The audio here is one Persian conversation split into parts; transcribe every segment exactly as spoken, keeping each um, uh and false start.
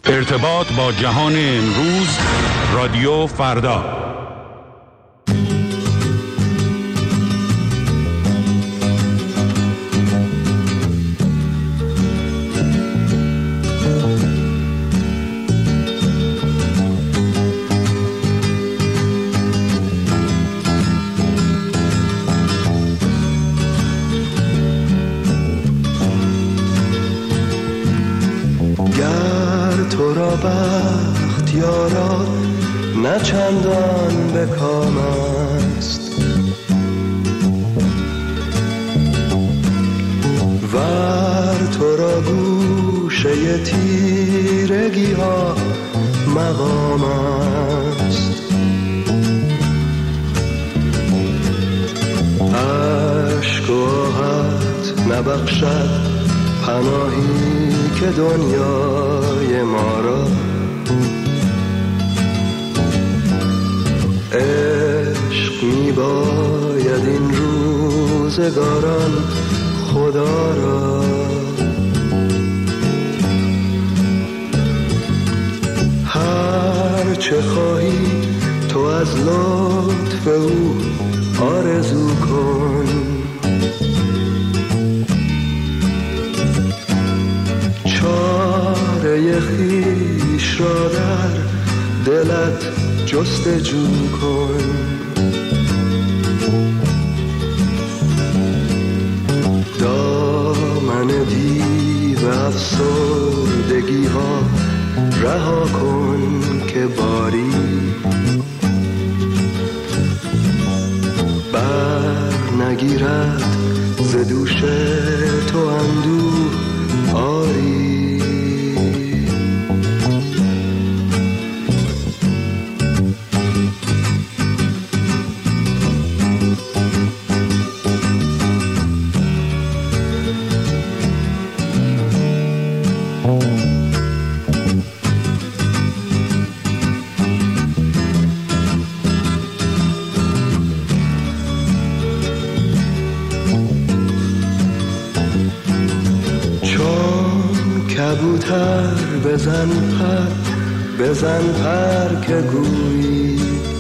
ارتباط با جهان امروز، رادیو فردا. بخت یارا نه چندان به کام است، ور تو را گوشه تیرگی ها مقام است. عشق و آهت نبخشد پناهی که دنیای ما را، عشق می باید این روزگاران خدا را. هر چه خواهی تو از لطف او آرزو کن، چاره خویش را در دلت جستجو کن. دامن دیو افسردگی ها رها کن که باری بر نگیرد ز دوش تو اندوه آری. کبوتر بزن پر بزن پر که گویی،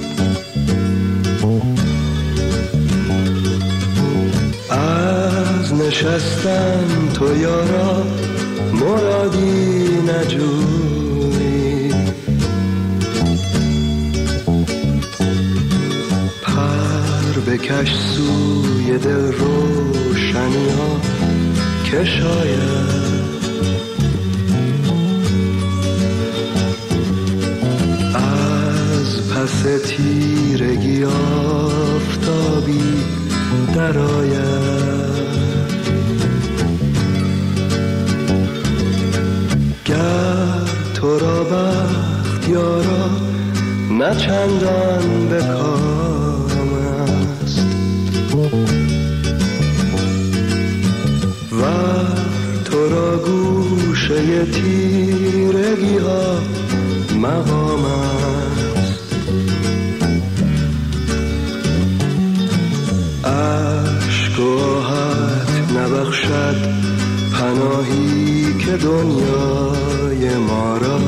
از نشستن تو یارا مرادی نجویی. پر بکش سوی دل روشنی ها که شاید پس تیرگی آفتابی در آید. گر تو را بخت یارا نه چندان به کام است، ور تو را گوشه تیرگی ها مقام است. عشق و آهت نبخشد پناهی که دنیای ما را،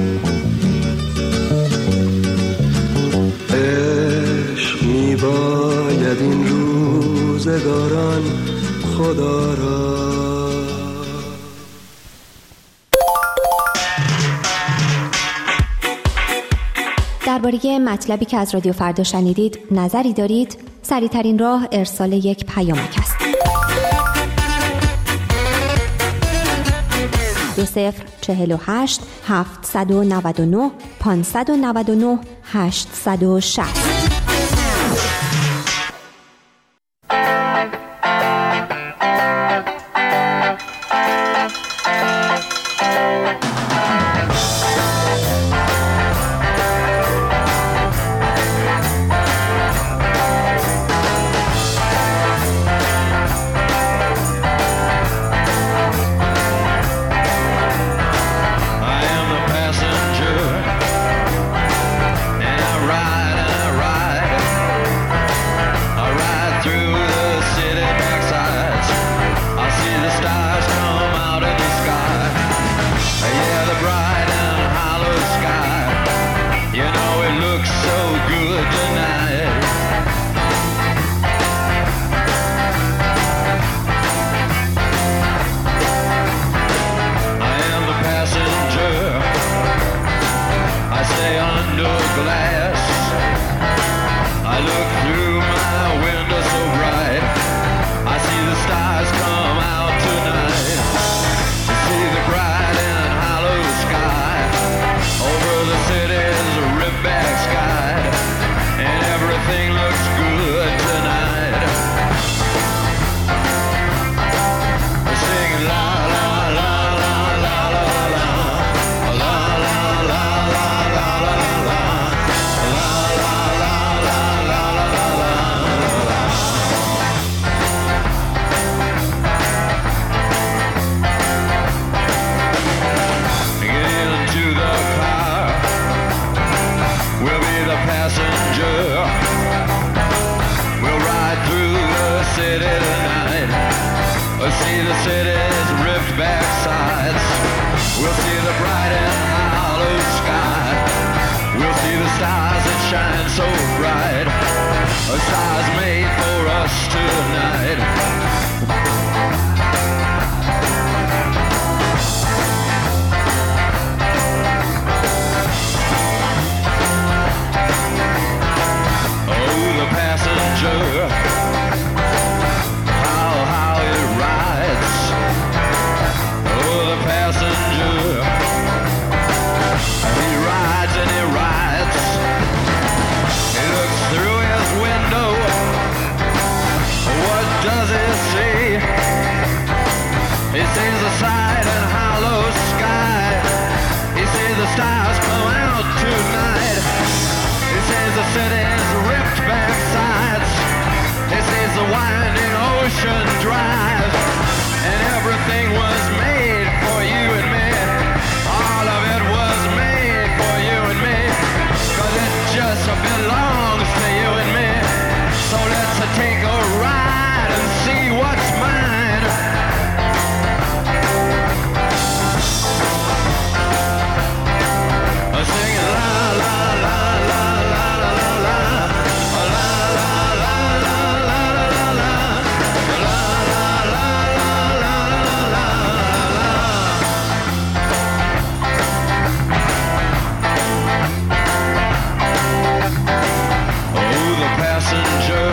عشق می باید این روزگاران خدا را. درباره مطلبی که از رادیو فردا شنیدید نظری دارید؟ سریع‌ترین راه ارسال یک پیامک است. دو صفر چهل و هشت هفتصد و نود و نه پانصد و نود و نه هشتصد و شصت. Ride, I ride. We'll see the bright and hollow sky. We'll see the stars that shine so bright. A stars made for us tonight. Oh, the passenger, how, how it rides. Oh, the passenger, he rides and he rides. He looks through his window. What does he see? He sees the side and hollow sky. He sees the stars come out tonight. He sees the city's ripped back sides. He sees the winding ocean drive. And everything was made for you and me. All of it was made for you and me. Cause it just belongs to you and me. So let's take a ride and see what's mine. Singing la la la la la la la la la la la la la la Oh, the passenger,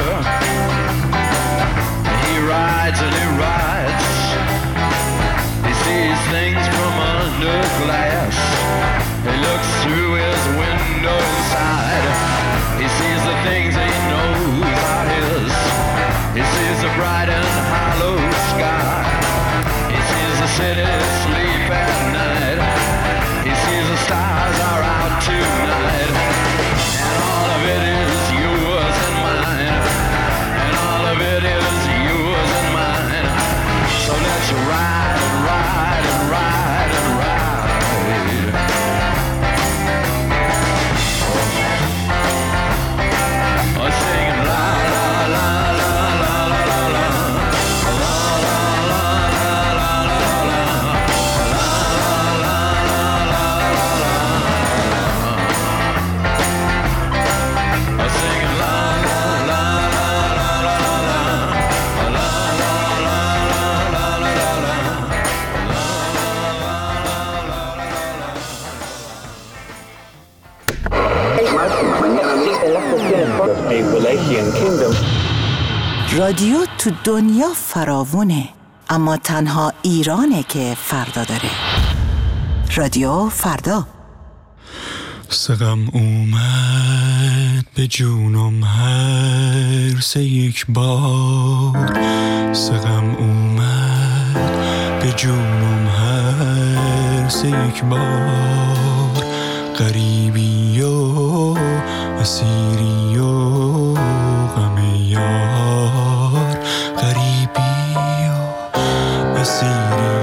he rides and he rides. He sees things from under glass. He looks through his window inside. He sees the things he knows are his. He sees the bright and hollow sky. He sees the city sleep at night. He sees the stars are out tonight. And all of it is yours and mine. And all of it is yours and mine. So let's ride and ride and ride and ride. Singing la la la la la la la la la la la la la singing la la la la la la la رادیو تو دنیا فراوونه، اما تنها ایرانه که فردا داره. رادیو فردا. سقم اومد به جونم هر سه یک بار. سقم اومد به جونم هر سه یک بار. غریبی و اسیری و غم یار. غریبی و اسیری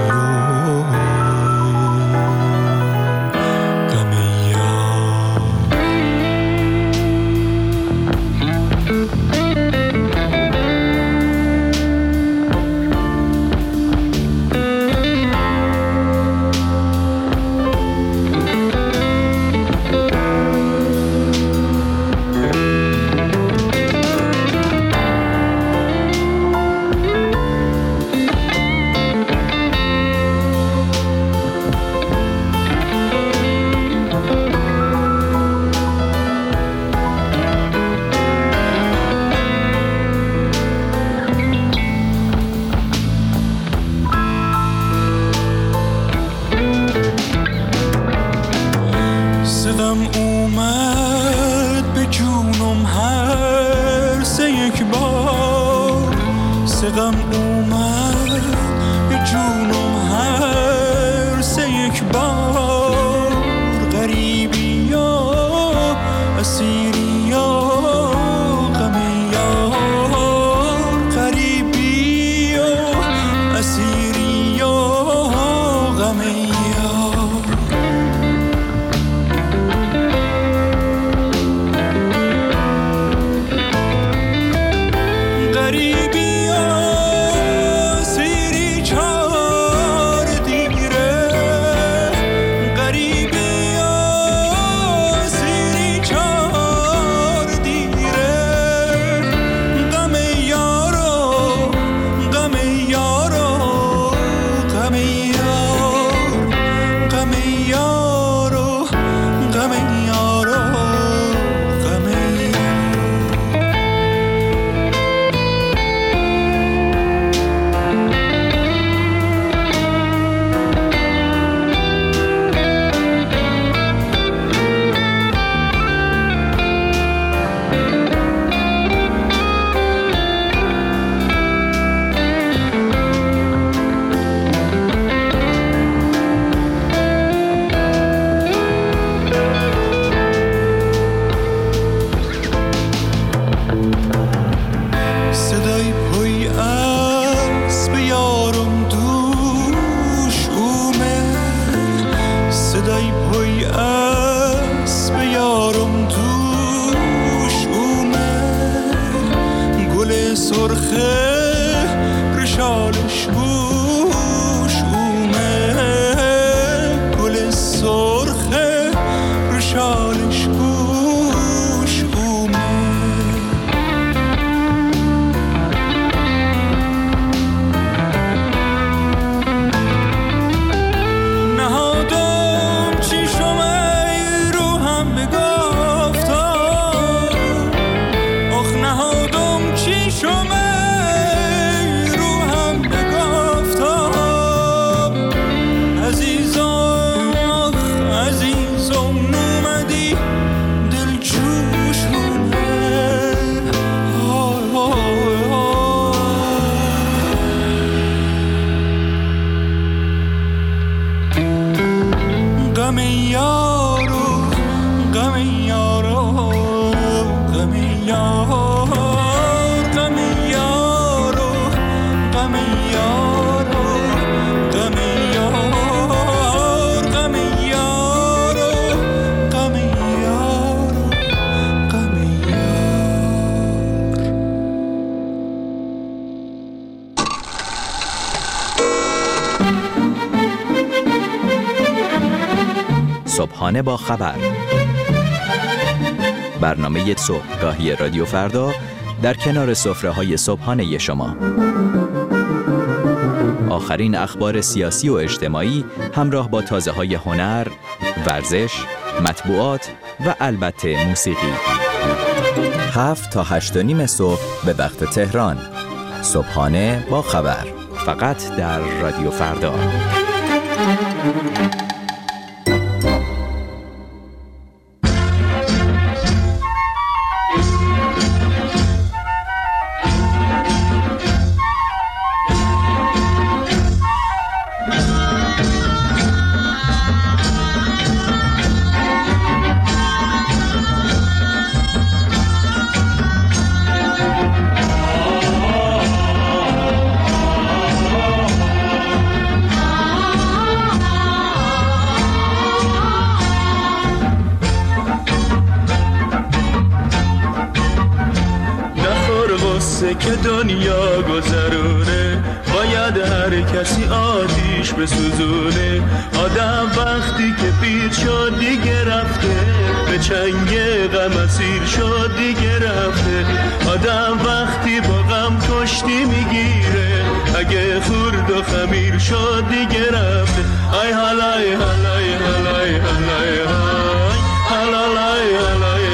یار غم یار غم یار غم یار غم یار غم یار غم یار. صبحانه با خبر، برنامه صبحگاهی رادیو فردا در کنار سفره‌های صبحانه شما. آخرین اخبار سیاسی و اجتماعی همراه با تازه‌های هنر، ورزش، مطبوعات و البته موسیقی. هفت تا هشت و نیم صبح به وقت تهران. صبحانه با خبر، فقط در رادیو فردا. که دنیا گذرونه باید هر کسی آتیش بسوزونه. آدم وقتی که پیر شد دیگه رفته، به چنگ غم اسیر شد دیگه رفته. آدم وقتی با غم کشتی میگیره، اگه خورد و خمیر شد دیگه رفته. ای حالای حالای حالای حالای حالای حالای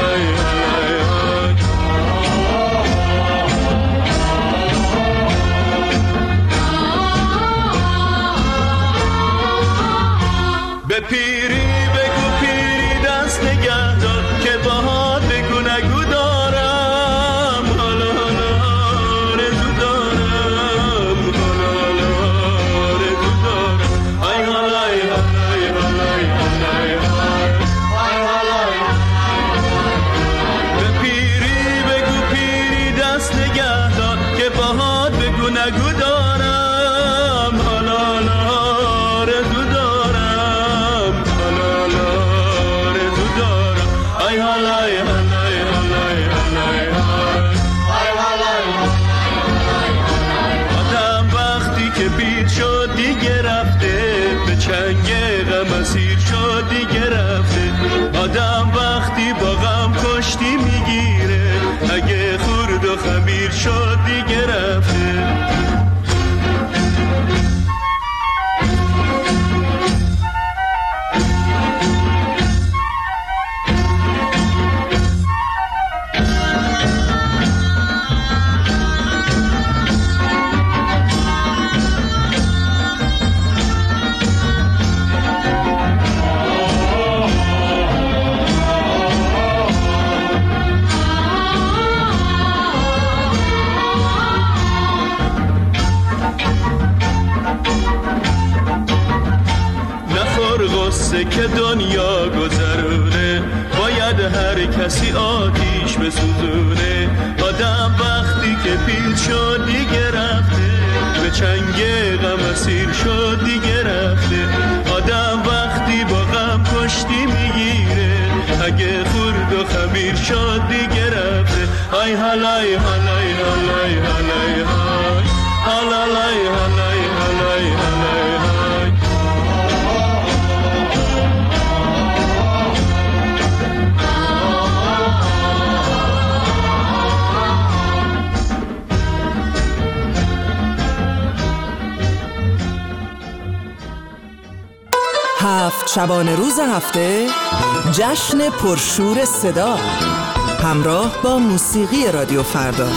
به پیری بگو پیری دست نگه دار که باهات بگو نگو دارم. حالا حالا آرزو دارم، حالا حالا آرزو دارم. ای حالای حالای حالای حالای حالای. به پیری بگو پیری دست نگه دار که باهات بگو نگو دارم. حالا حالا آرزو دارم، ای حالای حالای حالای حالای. آدم وقتی که پیر شد دیگه رفته، به چنگ غم اسیر شد دیگه رفته. آدم وقتی با غم کشتی میگیره، اگه خورد و خمیر شد دیگه رفته. که دنیا گذرونه باید هر کسی آتیش بسوزونه. آدم وقتی که پیر شد دیگه رفته، به چنگ غم اسیر شد دیگه رفته. آدم وقتی با غم کشتی میگیره، اگه خورد و خمیر شد دیگه رفته. ای حالای حالای حالای حالای حالای حالای حالای حالای. هفت شبانه روز هفته، جشن پرشور صدا، همراه با موسیقی رادیو فردا.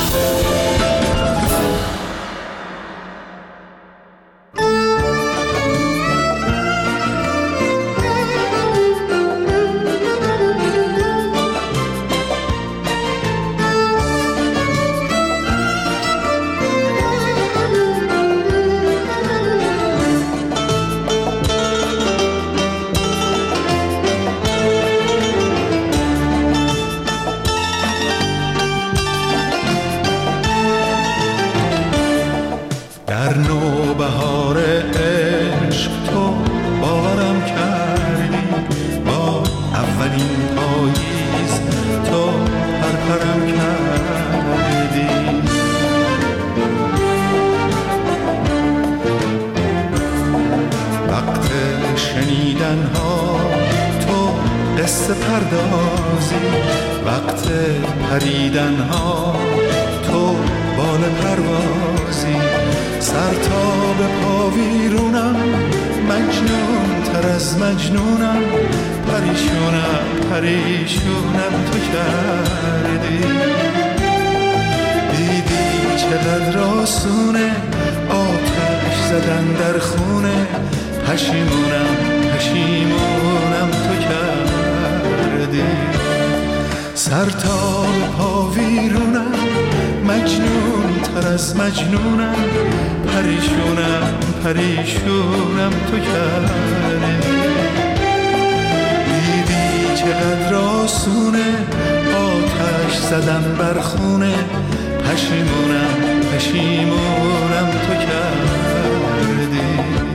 ها تو قصه پردازی، وقت پریدن ها تو بال پروازی، سر تا به پا ویرونم، مجنون تر از مجنونم، پریشونم پریشونم تو کردی. دیدی چقدر آسونه آتش زدن در خونه، پشیمونم پشیمونم تو کردی. سر تا پا ویرونم، مجنون تر از مجنونم، پریشونم پریشونم تو کردی. دیدی چقدر آسونه آتش زدن بر خونه، پشیمونم پشیمونم تو کردی.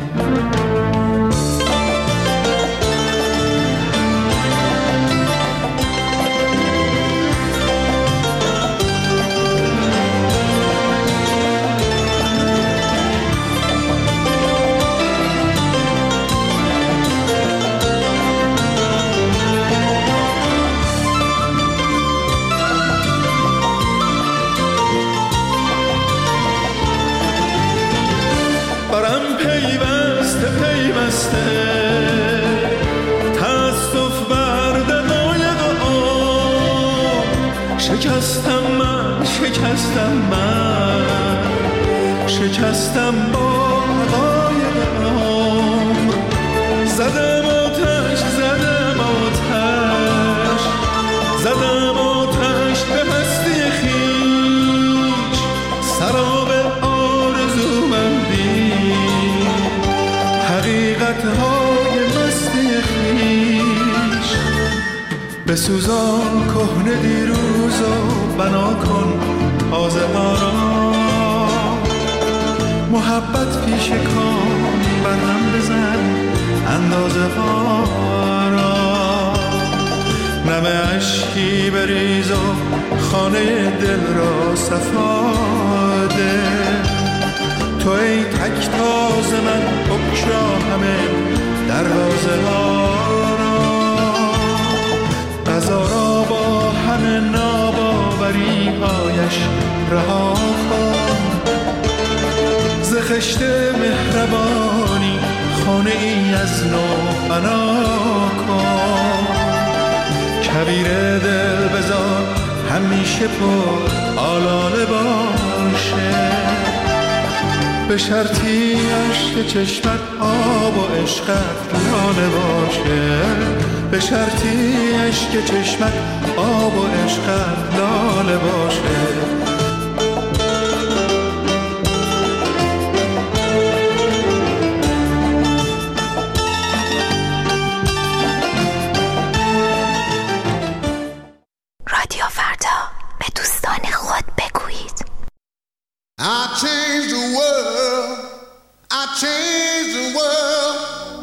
تأسف بر دقایق آن، شکستم من شکستم من شکستم با حقایق عمر، زدم آتش زدم آتش زدم آتش به هستی خویش، سراب آرزومندی حقیقت‌های مستی خویش. بسوزان کهنه دیروز و بنا کن تازه ها را، محبت پیش کام برهم بزن اندازه ها را. نم اشکی بریز و خانه دل را صفاده، تو ای تک تاز من بکشا همه دروازه ها را. قضا را با همه ناباوری هایش رها کن، ز خشت مهربانی خانه ای از نو بنا کن. کویر دل بذار همیشه پر آلاله باشه، به شرطی عشق چشمت آب و عشقت لاله باشه، به شرطی عشق چشمت آب و عشقت لاله باشه. رادیو فردا، به دوستان خود بگویید. I changed the world, I changed the world,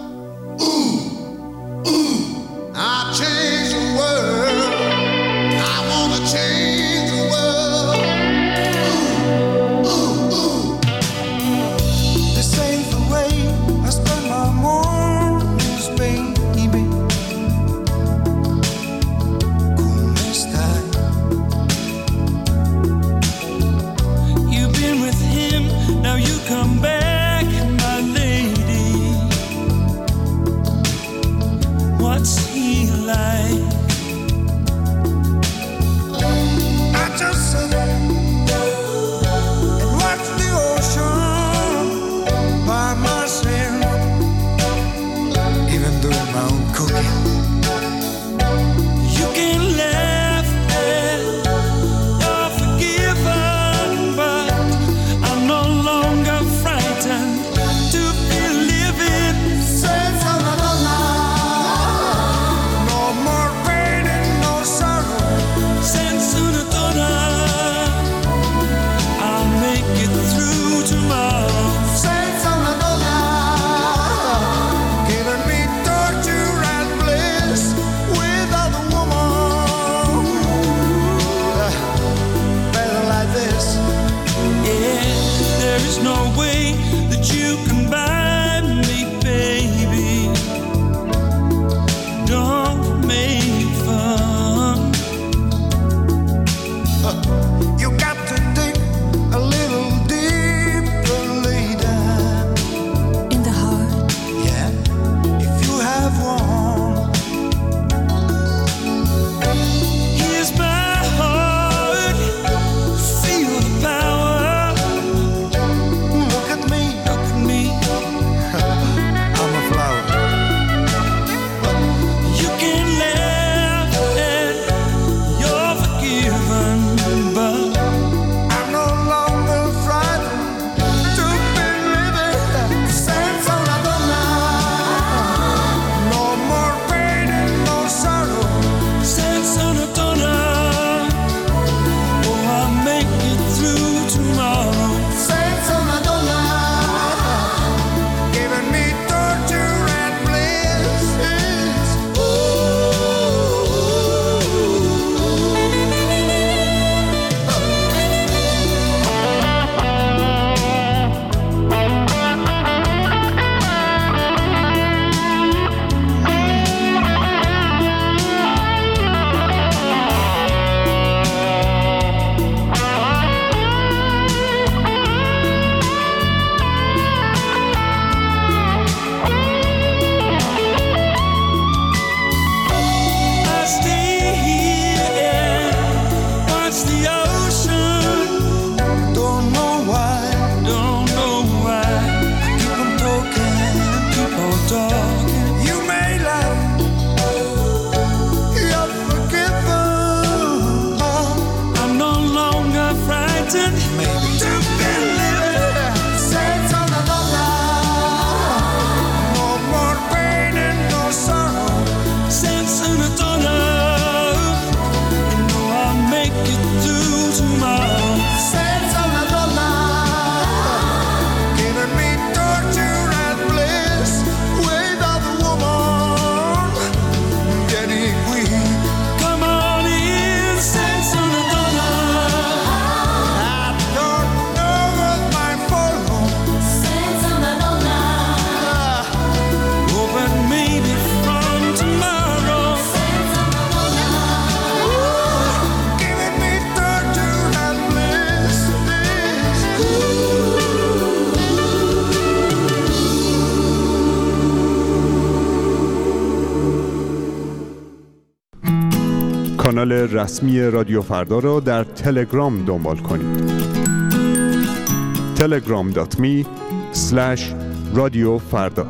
ooh, ooh, I changed the world, I wanna change the world, ooh, ooh, ooh. This ain't the way I spend my mornings, baby. ¿Cómo estás? You've been with him, now you come back, my lady. What's he like? I just sit and watch the ocean by myself, even doing my own cooking. You can laugh at you're forgiven, but I'm no longer frightened to be living. Senza la donna, no more pain and no sorrow. Senza una donna, I'll make it through tomorrow. Senza una donna, giving me torture and bliss. waiting maybe to be living. Saints on the line, no more pain and no sorrow. Saints in the tunnel, you know I'll make it through tomorrow. Saints on the line, giving me torture and bliss without the woman getting weak. Come on in, saints on the line. I don't know what my follow. Saints on the line. Open maybe from tomorrow. Saints on the line. Giving me torture and bliss. کانال رسمی رادیو فردا را در تلگرام دنبال کنید. تلگرام دات می اسلش رادیو فردا.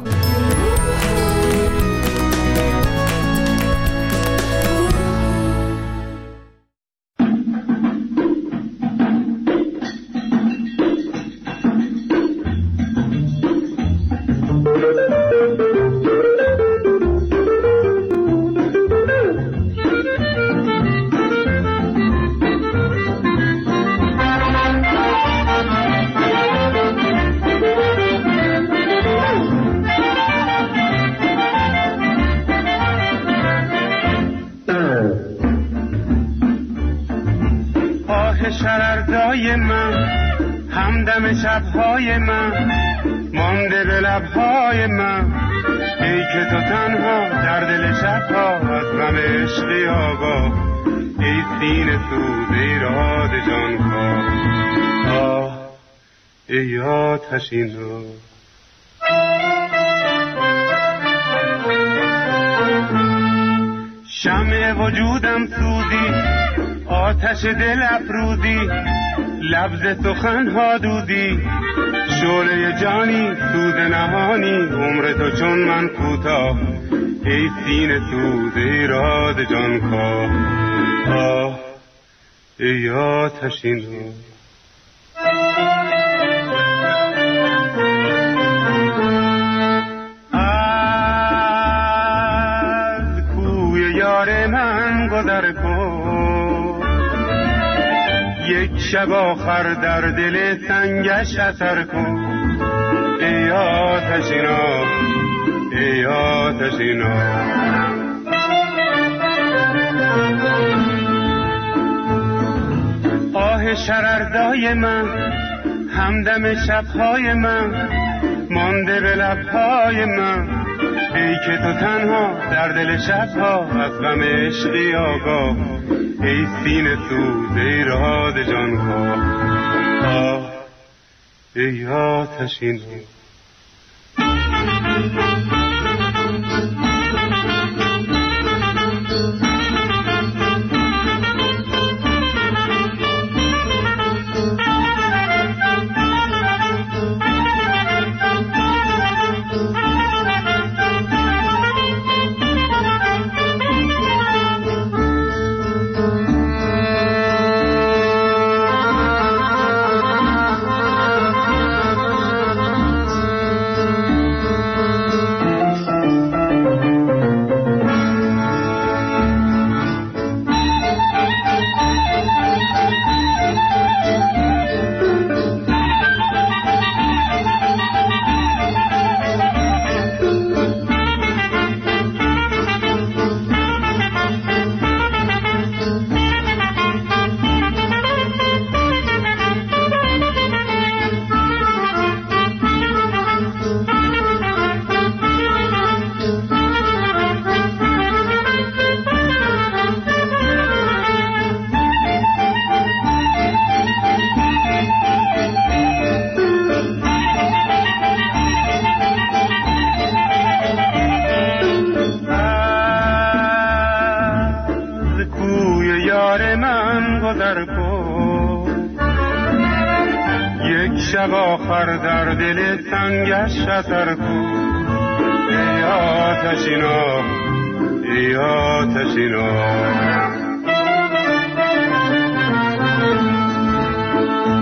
شرردای من همدم شبهای من مانده به لبهای من ای که تو تنها در دل شبها از غم عشقی آگاه ای سینه سوز ایراد جانکاه آه ای آتشینا شمع وجودم سوزی آتش دل افروزی لبز سخنها دودی شعله جانی سوز نهانی عمر تو چون من کوتاه ای سینه سوز ایراد جانکاه آه ای آتشینا از کوی یار من گذر کن یک شب آخر در دل سنگش اثر کن ای آتشینا ای آتشینا آه شرردای من همدم شبهای من مانده به لبهای من ای که تو تنها در دل شبها از غم عشقی آگاه ای سینه سوز ایراد جانکاه آه ای آتشینا شب آخر در دل سنگش اثر کن ای آتشینا ای آتشینا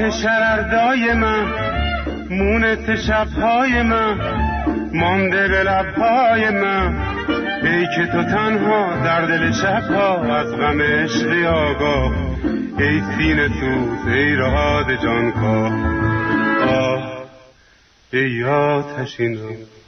ماه شرردای من، مونت شبهای من، مانده به لبهای من. ای که تو تنها در دل شبها از غم عشقی آگاه، ای سینه سوز ای رهاد جانکاه. آه ای آتشین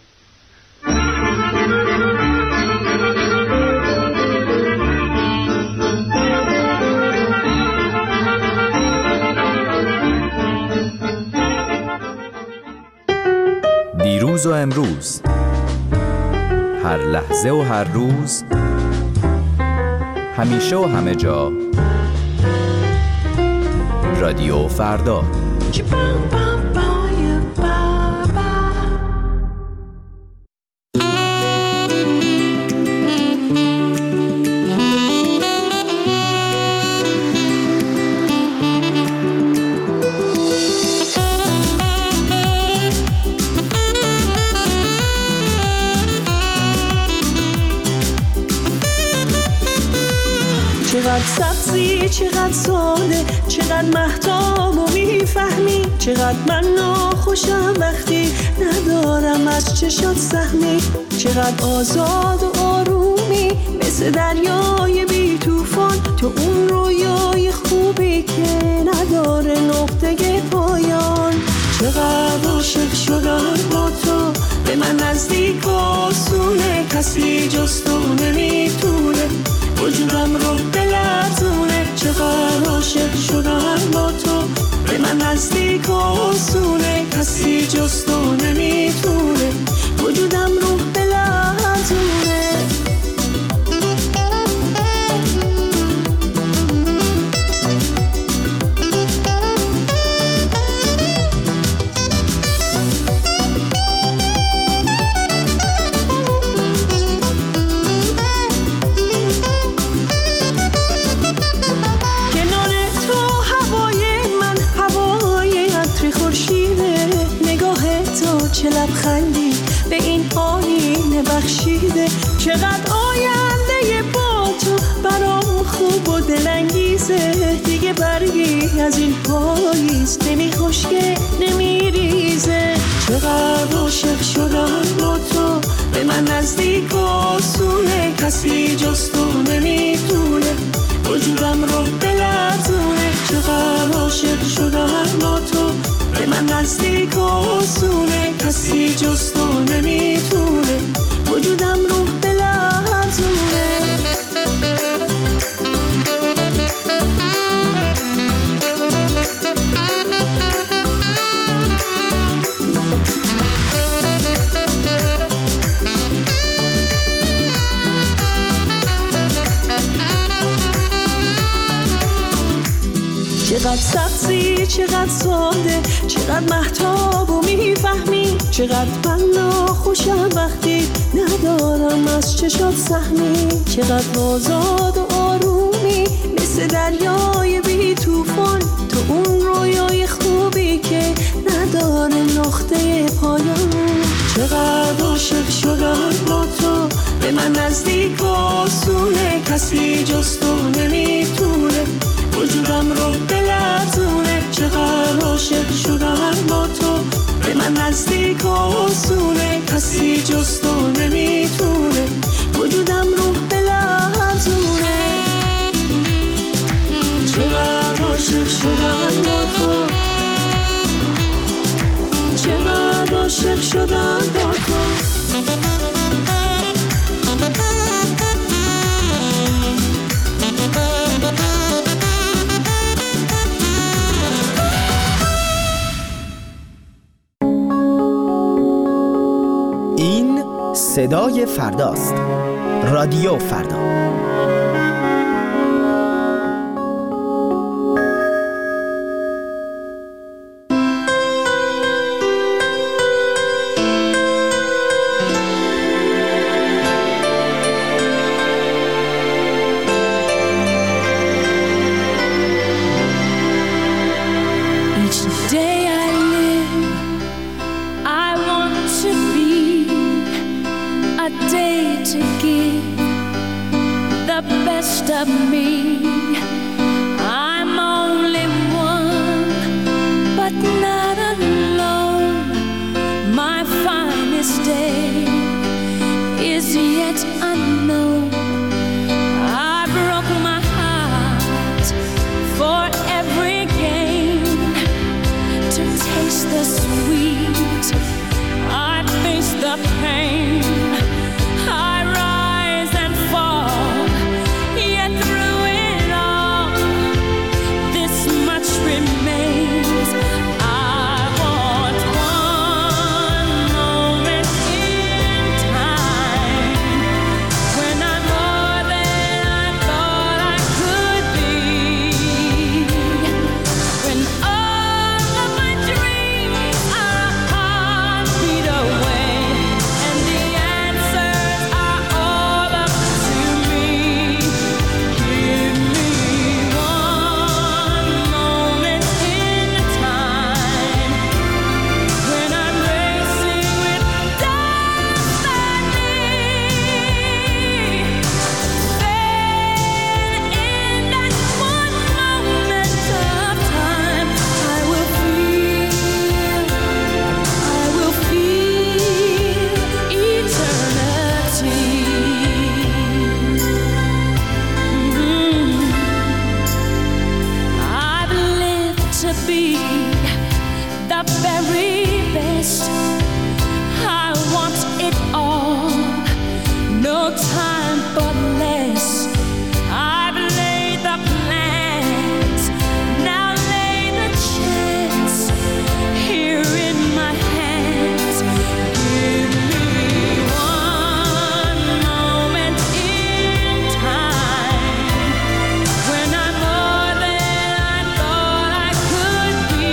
دیروز و امروز، هر لحظه و هر روز، همیشه و همه جا، رادیو فردا. چقدر سبزی، چقدر ساده، چقدر مهتاب و میفهمی. چقدر من ناخوشم وقتی ندارم از چشات سهمی. چقدر آزاد و آرومی مثل دریای بی توفان، تو اون رویای خوبی که نداره نقطه پایان. چقدر عاشق شدم با تو، به من نزدیک و آسونه، کسی جز تو نمیتونه وجودم رو بلرزونه. چقدر عاشق شدم با تو، به من نزدیک و آسونه، کسی جز تو نمیتونه وجودم رو بلرزونه. چه لبخندی به این آینه بخشیده. چقدر آینده با تو برام خوب و دلانگیزه. دیگه برگی از این پاییز نمی خشکه نمی ریزه. چقدر عاشق شدم با تو، به من نزدیک و آسونه، کسی جز تو نمیتونه وجودم رو بلرزونه. چقدر عاشق شدم با تو، به من نزدیک و آسونه، کسی جز تو نمیتونه وجودم رو بلرزونه. چقدر سبزی، چقدر ساده، چقدر مهتاب و میفهمی. چقدر من ناخوشم وقتی ندارم از چشات سهمی. چقدر آزاد و آرومی مثل دریای بی توفان، تو اون رویای خوبی که نداره نقطه پایان. چقدر عاشق شدم با تو، به من نزدیک و آسونه، کسی جز تو نمیتونه وجودم رو بلرزونه. چقدر عاشق شدم با تو، به من نزدیک و آسونه، کسی جز تو نمیتونه وجودم رو بلرزونه. چقدر عاشق شدم با تو، چقدر عاشق شدم با تو. این صدای فرداست. رادیو فردا. Of me, I'm only one but not alone. My finest day is yet unknown. I broke my heart for every gain. To taste the sweet, I face the pain. I rise and fall, yet through it all, this much remains. I want one moment in time when I'm more than I thought I could be. When all of my dreams are a heartbeat away, and the answers are all up to me. Give me one moment in time when I'm racing with destiny. Then in that one moment of time, I will feel, I will feel eternity. Mm. I've lived to be the very best. I want it all, no time but less. I've laid the plans, now lay the chance here in my hands. Give me one moment in time when I'm more than I thought I could be.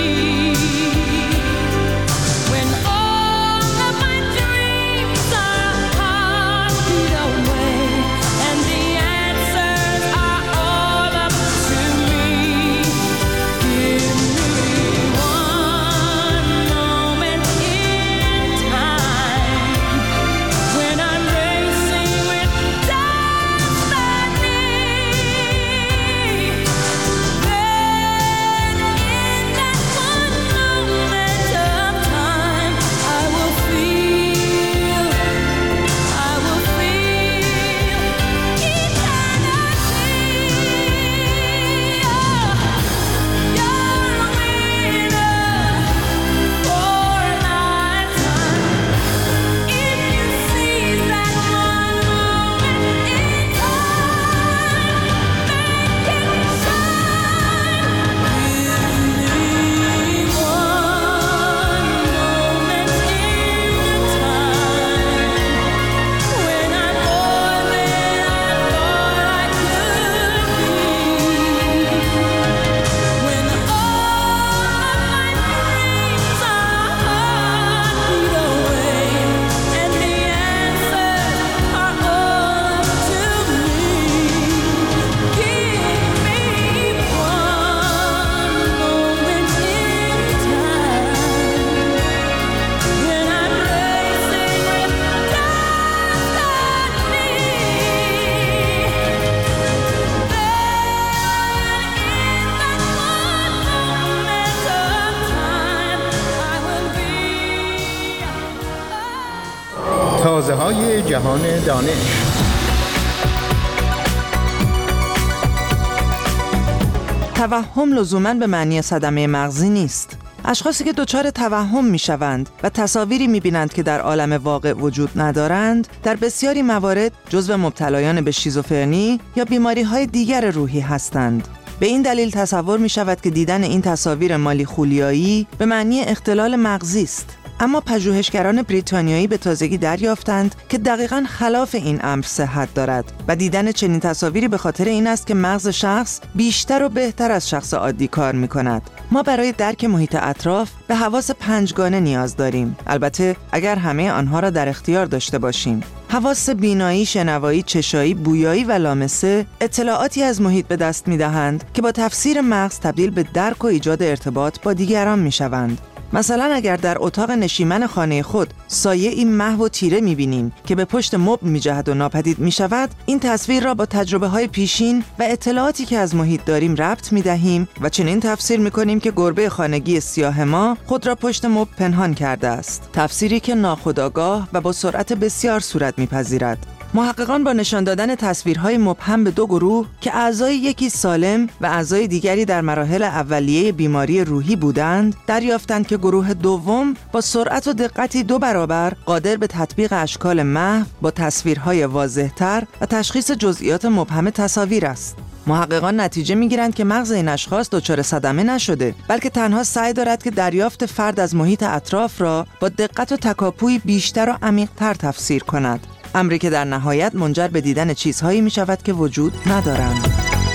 When all of my dreams are a heartbeat away, and the answers are all up to me. Give me one moment in time when I'm racing with destiny. Then in that one moment of time, I will feel, I will feel eternity. You're a winner for a lifetime. If you seize that one moment in time, make it shine. Give me one moment in time when I'm more than I thought I could be. When all of my dreams are a heartbeat away, and the answers are all up to me. Give me one moment in time when I'm racing with destiny. تازه های جهان دانش. توهم لزوماً به معنی صدمه مغزی نیست. اشخاصی که دچار توهم میشوند و تصاویری میبینند که در عالم واقع وجود ندارند، در بسیاری موارد جزو مبتلایان به شیزوفرنی یا بیماری‌های دیگر روحی هستند. به این دلیل تصور میشود که دیدن این تصاویر مالی خولیایی به معنی اختلال مغزی است. اما پژوهشگران بریتانیایی به تازگی دریافتند که دقیقاً خلاف این امر صحت دارد و دیدن چنین تصاویری به خاطر این است که مغز شخص بیشتر و بهتر از شخص عادی کار می‌کند. ما برای درک محیط اطراف به حواس پنجگانه نیاز داریم، البته اگر همه آنها را در اختیار داشته باشیم. حواس بینایی، شنوایی، چشایی، بویایی و لامسه اطلاعاتی از محیط به دست می‌دهند که با تفسیر مغز تبدیل به درک و ایجاد ارتباط با دیگران می‌شوند. مثلا اگر در اتاق نشیمن خانه خود سایه این محو و تیره می‌بینیم که به پشت مبل می‌جهد و ناپدید می‌شود، این تصویر را با تجربه‌های پیشین و اطلاعاتی که از محیط داریم ربط می‌دهیم و چنین تفسیر می‌کنیم که گربه خانگی سیاه ما خود را پشت مبل پنهان کرده است. تفسیری که ناخودآگاه و با سرعت بسیار صورت می‌پذیرد. محققان با نشان دادن تصویرهای مبهم به دو گروه که اعضای یکی سالم و اعضای دیگری در مراحل اولیه بیماری روحی بودند، دریافتند که گروه دوم با سرعت و دقتی دو برابر قادر به تطبیق اشکال محو با تصویرهای واضح‌تر و تشخیص جزئیات مبهم تصاویر است. محققان نتیجه میگیرند که مغز این اشخاص دچار صدمه نشده، بلکه تنها سعی دارد که دریافت فرد از محیط اطراف را با دقت و تکاپوی بیشتر و عمیق‌تر تفسیر کند. امری که در نهایت منجر به دیدن چیزهایی می شود که وجود ندارند.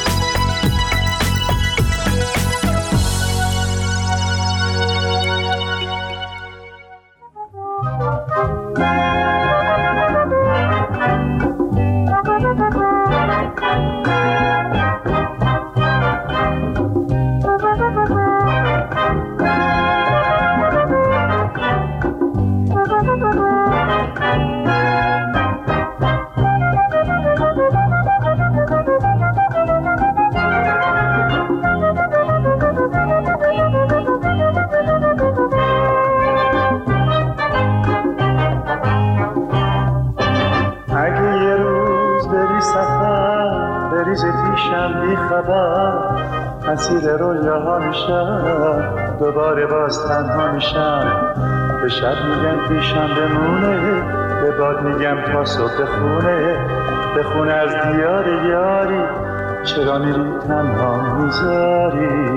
اسیر رویاها میشم، دوباره باز تنها میشم. به شب میگم پیشم بمونه، به باد میگم تا صبح بخونه. بخونه از دیار یاری، چرا میری تنها میذاری.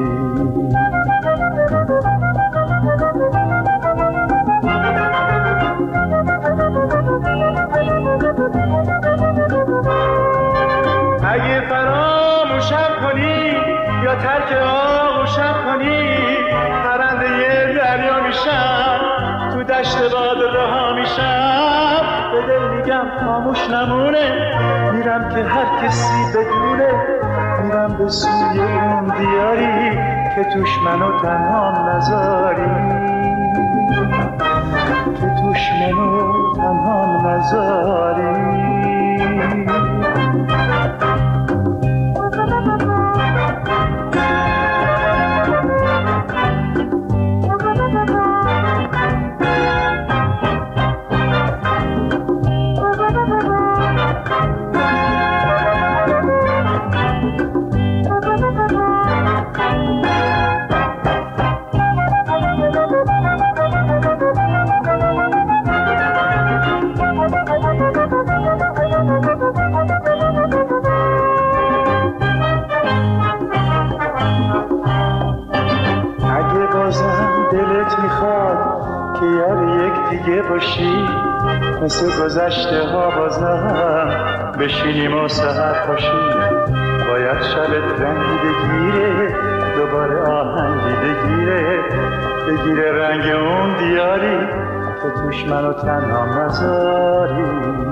اگه فراموشم کنی یا ترک آغوشم کنی، پرنده یه دریا میشم، تو دشت باد رها میشم. به دل میگم خاموش نمونه، میرم که هر کسی بدونه. میرم به سوی اون دیاری که توش منو تنها نذاری، که توش منو تنها نذاری. مثل گذشته ها بازم بشینیم و سحر پاشیم. باید شبت رنگی بگیره، دوباره آهنگی بگیره، بگیره رنگ اون دیاری که توش منو تنها نذاری.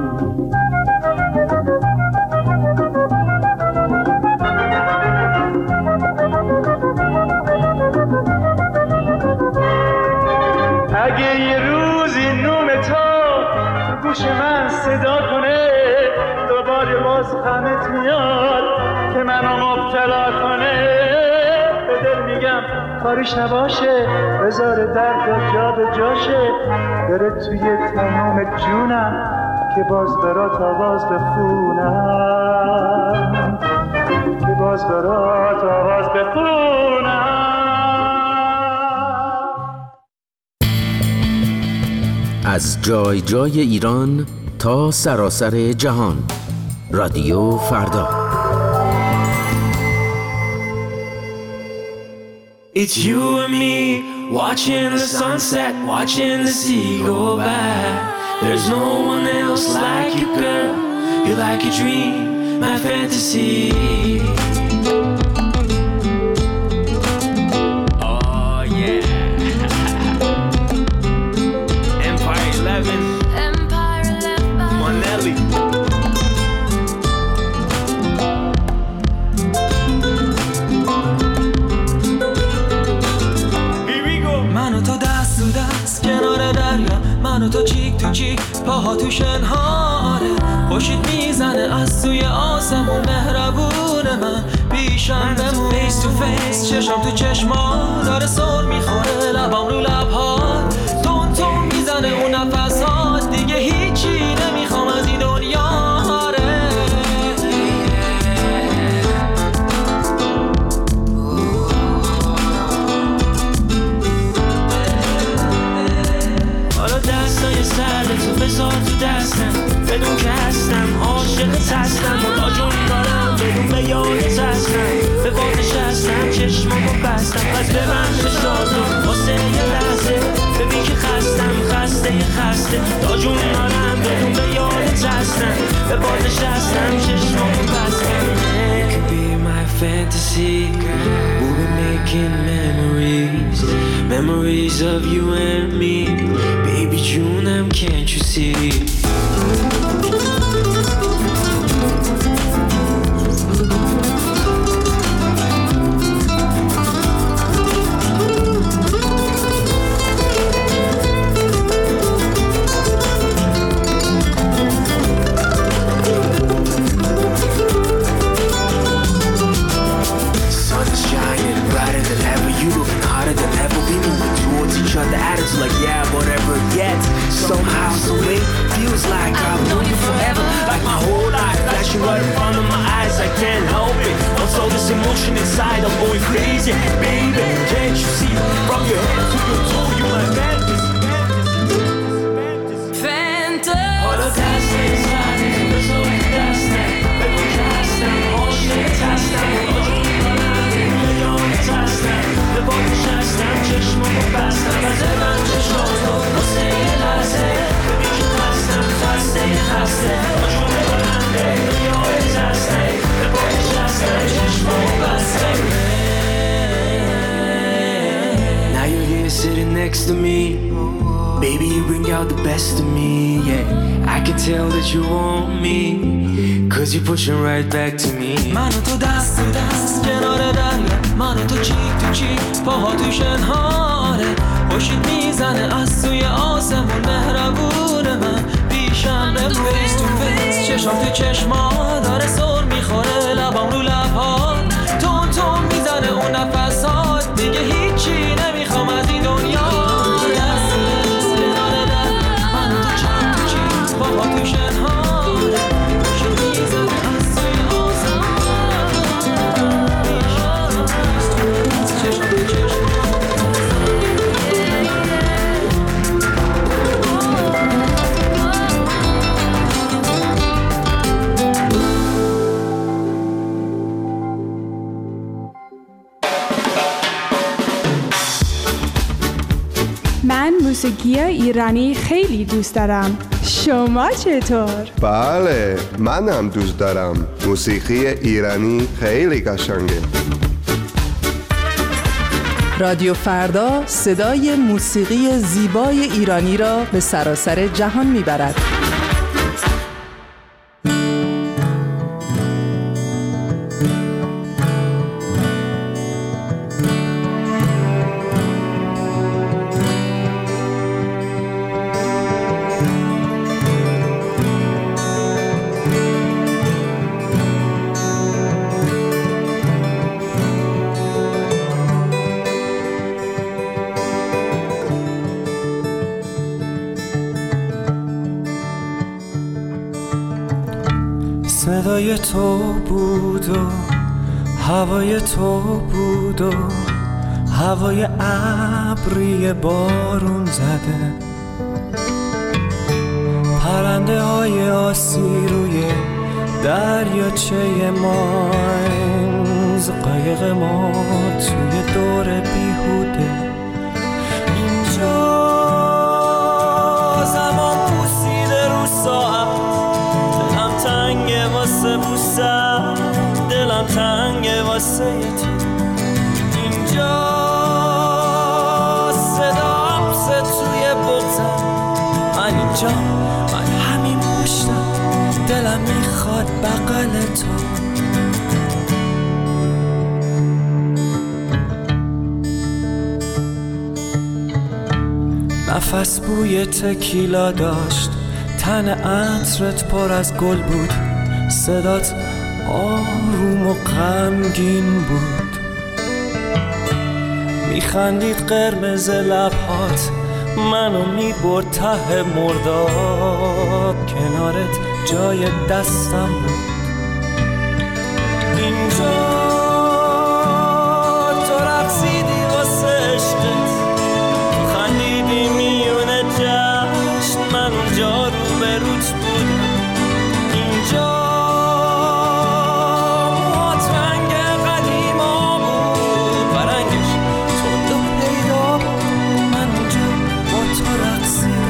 اگه یه روزی نوم تو گوش من صدا کنه، دوباره باز غمت میاد که منو مبتلا کنه. به دل میگم کاریش نباشه، بذاره درد جا به جاشه. بره توی تمام جونم که باز برات آواز بخونم، که باز برات آواز بخونم. از جای جای ایران تا سراسر جهان، رادیو فردا. It's you and me, watching the sunset, watching the sea go by. There's no one else like you, girl. You're like a dream, my fantasy. Oh yeah. Empire eleven. Empire eleven. Monelli. Here we go. Mano to da پاها تو شنهاره، خورشید میزنه از توی آسمون، مهربون من پیشم بمون. فیس تو فیس چشم تو چشما داره سر میخوره، لبام رو لبها تون تون میزنه اون نفسات، دیگه هیچی نمیخوام از این دنیا. سرد تو بذار تو دستم، بدون که هستم عاشقت هستم، مدا جون دارم بدون به یادت هستم، به بادش هستم چشمامو بستم، پس ببند چشاتو واسه یه لحظه، ببین که خستم خسته خسته، دا جون دارم بدون به یادت هستم، به بادش هستم چشمامو بستم. It could be my fantasy, we'll be making memories, memories of you and me, baby June, can't you see? Like yeah, whatever yet somehow, some way feels like I've known you forever, like my whole life flashing right in front of my eyes. I can't help it, what's all this emotion inside? I'm going crazy, baby. Can't you see? From your head to your toe, you my fantasy. Fantasy. All the dance inside, there's no dance now. Baby, dance now, all shit dance now. All you need, dance now. The boy dance now, چشمامو بستم، از من چشماتو واسه یه لحظه، ببین که خستم خسته خسته، آجونه بلنده یادت هسته، به بایش هستم چشمامو بستم. Now you're here sitting next to me, baby you bring out the best of me, yeah I can tell that you want me, cause you're pushing right back to me. من و تو دست تو دست کنار دریا، من و تو چیک تو چیک پاها تو شنهاره، خورشید میزنه از توی آسمون، مهربون من پیشم بمون. فیس تو فیس چشم تو چشما داره سر میخوره، لبام رو لبها تون تون میزنه اون نفسات، دیگه هیچی نمیخوام از این دنیا. دست دست کنار دریا، من و تو چیک تو چیک پاها تو شنهاره، خورشید میزنه از توی آسمون، پیشم چشم تو چشم. من موسیقی ایرانی خیلی دوست دارم. شما چطور؟ بله، منم دوست دارم. موسیقی ایرانی خیلی قشنگه. رادیو فردا صدای موسیقی زیبای ایرانی را به سراسر جهان میبرد. صدای تو بود و هوای تو بود و هوای ابری بارون زده، پرنده های آسی روی دریاچه ماینز، قایق ما توی دور بیهوده. اینجا زمان پوسیده رو ساعت، دلم تنگه واسه بوسم، دلم تنگه واسه تو. اینجا صدام سه توی بغزم، من اینجا، من همین پشتم، دلم میخواد بغل تو. نفس بوی تکیلا داشت، تن عطرت پر از گل بود، صدات آروم و غمگین بود. میخندید قرمز لبهات، منو میبرد ته مرداب، کنارت جای دستم بود. اینجا تو رقصیدی واسه عشقت، خندیدی میونه جشن، من اونجا رو به روت بودم. اینجا موهات رنگ قدیما بود و رنگش تند و پیدا بود، من اونجا با تو رقصیدم.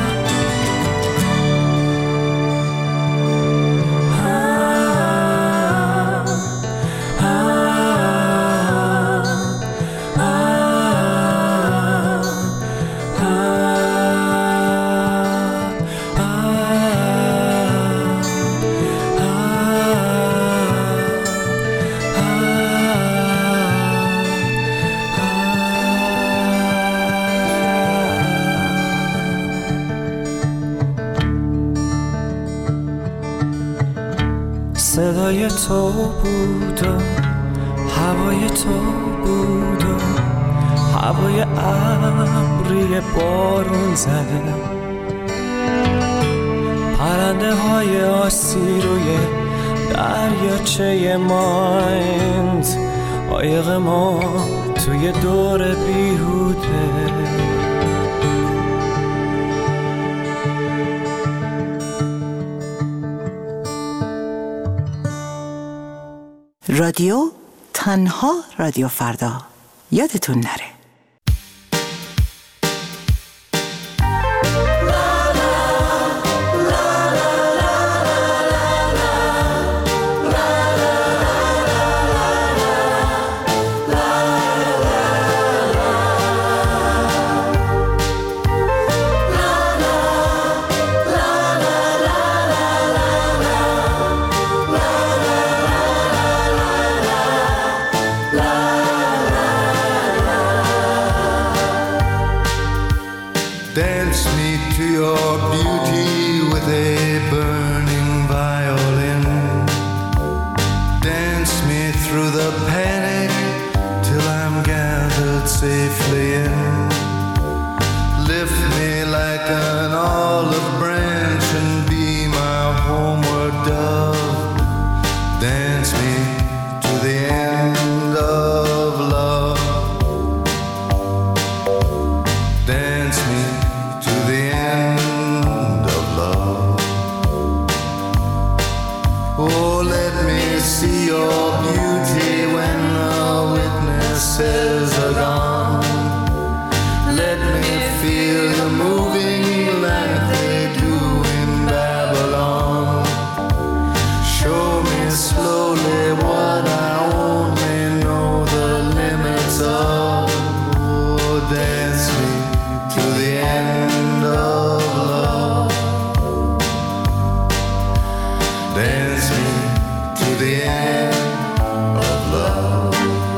صدای تو بود و هوای تو بود و هوای ابری بارون زده، پرنده های آسی روی دریاچه مایند، قایق ما توی دور بیهوده. رادیو تنها رادیو فردا، یادتون نره. Dance me to your beauty with a burning violin. Dance me through the panic till I'm gathered safely in. Lift me like an olive branch and be my homeward dove. Dance me to the end of love. Dance me to the end of love. Oh, let me see your beauty when the witnesses are gone. Let me feel you moving like they do in Babylon. Show me slowly what I only know the limits of. Oh, dance me to the end of love. Dance me to the end of love.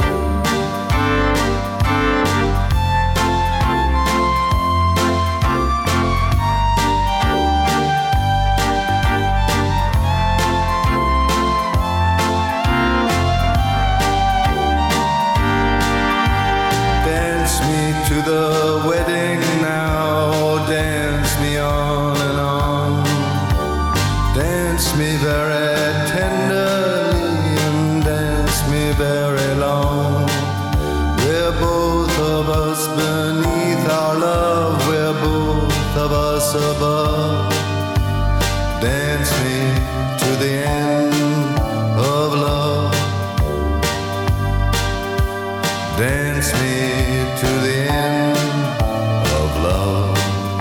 Dance me to the wedding now, dance me on and on. Dance me very tenderly and dance me very long. We're both of us beneath our love, we're both of us above. Dance me to the end of love. Dance me to the end of love.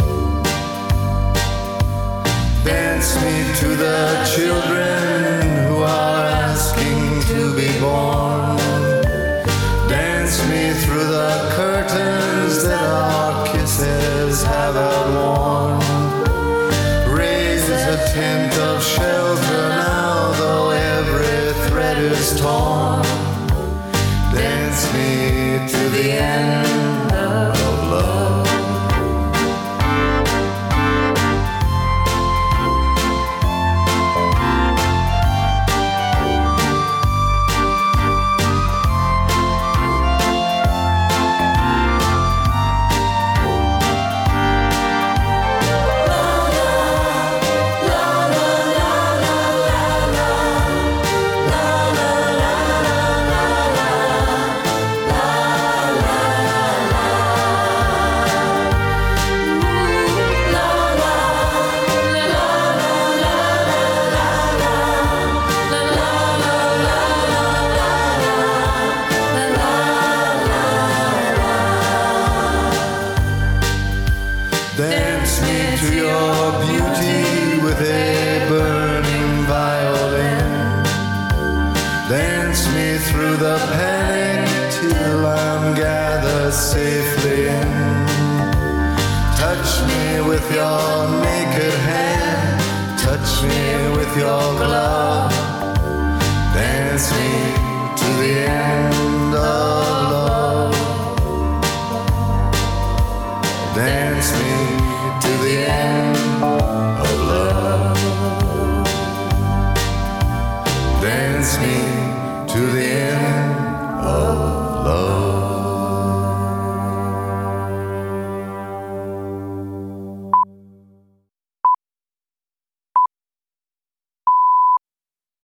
Dance me to the children who are asking to be born. Dance me through the curtains that our kisses have outworn. Raise a tent of shelter now, though every thread is torn. Dance me to the end of love. through the panic till I'm gathered safely in. Touch me with your naked hand, touch me with your glove, dance me to the end of love, dance me to the end of love, dance me to the end of love.